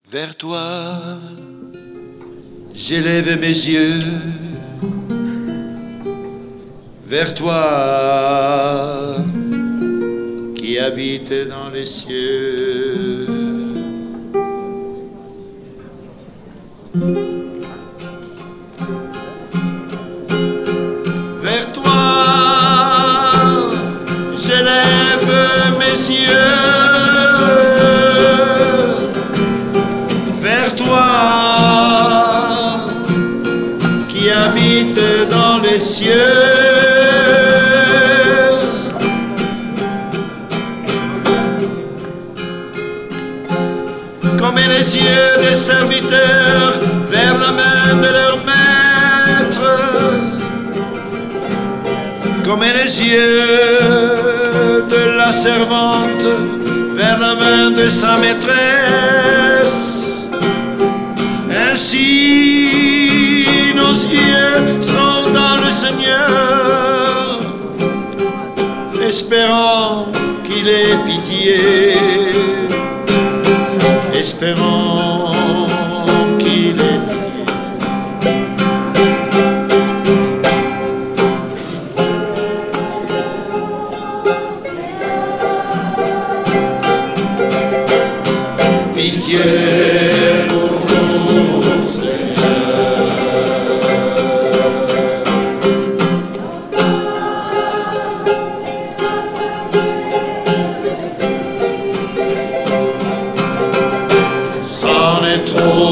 Vers toi, j'élève mes yeux. Vers toi, qui habites dans les cieux. Vers toi, j'élève mes yeux. Vers toi, qui habites dans les cieux. Comme les yeux des serviteurs vers la main de leur maître, comme les yeux de la servante vers la main de sa maîtresse, ainsi nos yeux sont dans le Seigneur, espérant qu'il ait pitié. Espérons qu'il ait pitié pour nous, Seigneur. C'en est trop.